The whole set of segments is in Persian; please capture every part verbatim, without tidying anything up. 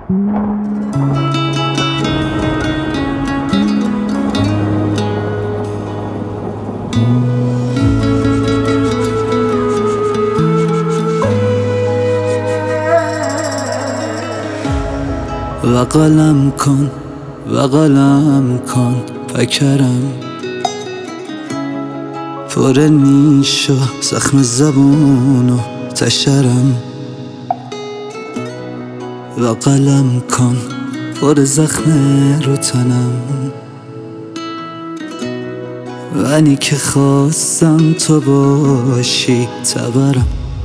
و قلم کن و قلم کن پکرم پر نیش و زخم زبون و تشرم و قلم کن پر زخم رو تنم ولی که خواستم تو باشی تبرم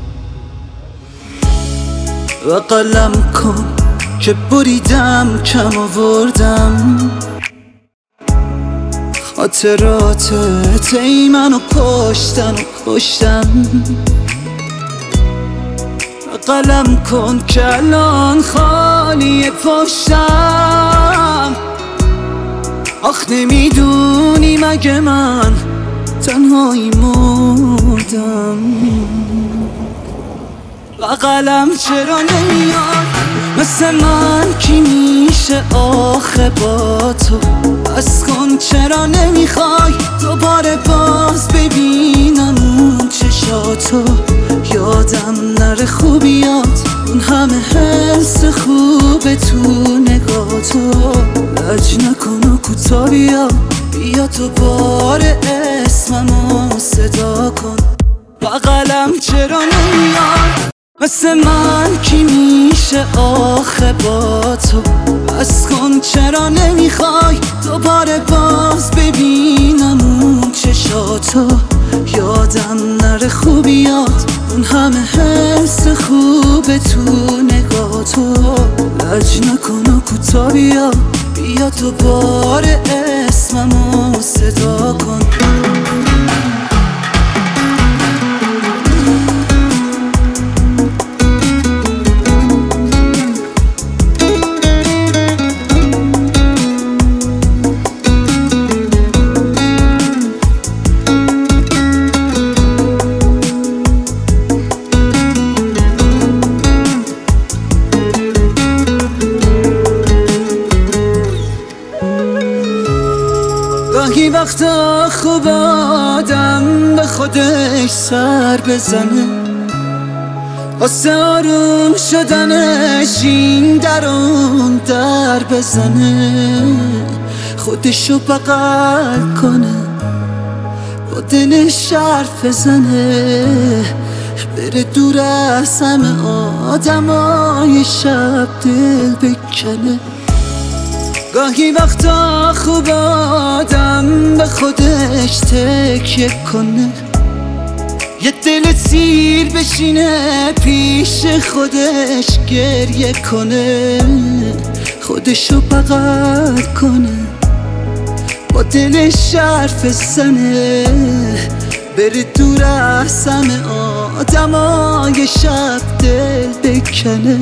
و قلم کن که بریدم کم آوردم خاطراتت ای منو کشتن و کشتم و قلم کن که الان خالی پشتم آخ نمیدونی مگه من تنهایی مردم و قلم چرا نمیاد مثل من کی میشه آخه با تو بس کن چرا نمیخوای دوباره باز ببینم اون چشاتو یادم نره خوبیات اون همه حس خوبه تو نگاتو لج نکن و کوتا بیا بیا تو بار اسممو صدا کن و قلم چرا نمیاد مثل من کی میشه آخه با تو بس کن چرا نمیخوای دوباره باز ببینم اون چشاتو یادم نره خوبیات اون همه حس خوبه تو نگاتو لج نکن و کوتا بیا بیا تو بار اسممو صدا کن گاهی وقتا خوب آدم به خودش سر بزنه واسه آروم شدنش این در اون در بزنه خودشو بغل کنه با دلش حرف بزنه بره دور از همه آدمای شب دل بکنه گاهی وقتا خوب آدم به خودش تکیه کنه یه دل سیر بشینه پیش خودش گریه کنه خودشو بغل کنه با دلش حرف بزنه بره دور از همه آدمای شب دل بکنه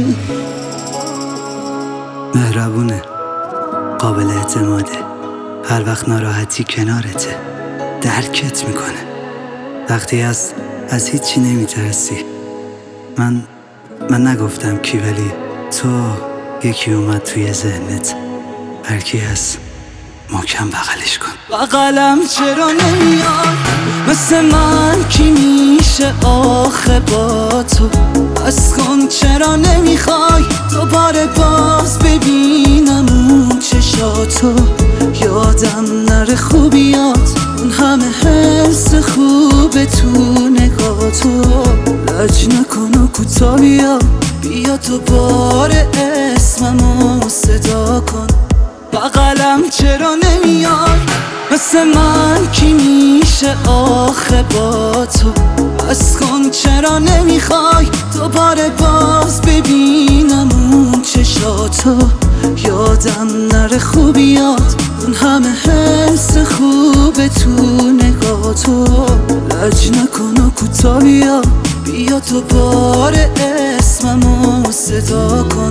مهربونه قابل اعتماده هر وقت ناراحتی کنارته درکت میکنه وقتی از از هیچی نمیترسی من من نگفتم کی ولی تو یکی اومد توی ذهنت هر کی هست محکم بغلش کن و قلم چرا نمیاد مثل من کی میشه آخه با تو بس کن چرا نمیخوای دوباره باز ببینم اون چشاتو یادم نره خوبیات اون همه حس خوبه تو نگاتو لج نکن و کوتا بیا بیا تو بار اسممو صدا کن و قلم چرا نمیاد مثل من کی میشه آخه با تو بس کن چرا نمیخوای دوباره باز ببینم اون چشاتو یادم نره خوبیات اون همه حس خوبه تو نگاتو لج نکن و کوتا بیا بیا تو بار اسممو صدا کن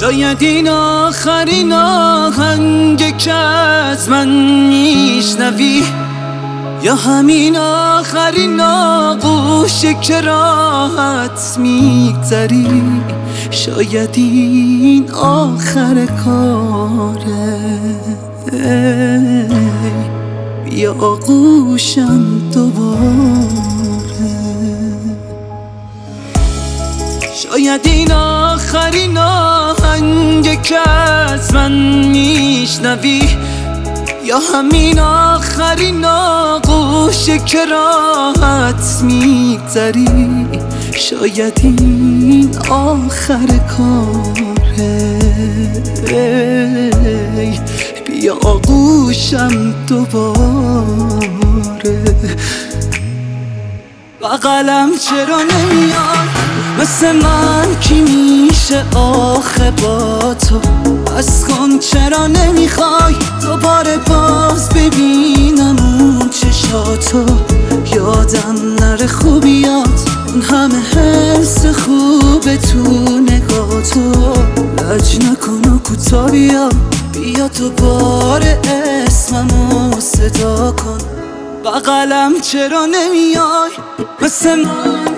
شاید این آخرین آهنگ که از من میشنوی، یا همین آخرین آغوشی که راحت میگذری. شاید این آخر کاره، بیا آغوشم دوباره. شاید این آخرین آهنگ که از من میشنوی، یا همین آخرین آغوشی که راحت میگذری. شاید این آخر کاره، بیا آغوشم دوباره. بغلم چرا نمیای مثل من کی میشه آخه با تو؟ از کن چرا نمیخوای دوباره باز ببینم اون چشاتو؟ یادم نره خوبیات اون همه حس خوبه تو نگاتو. لج نکن و کوتا بیا، بیا دوباره اسممو صدا کن. بغلم چرا نمیای مثل من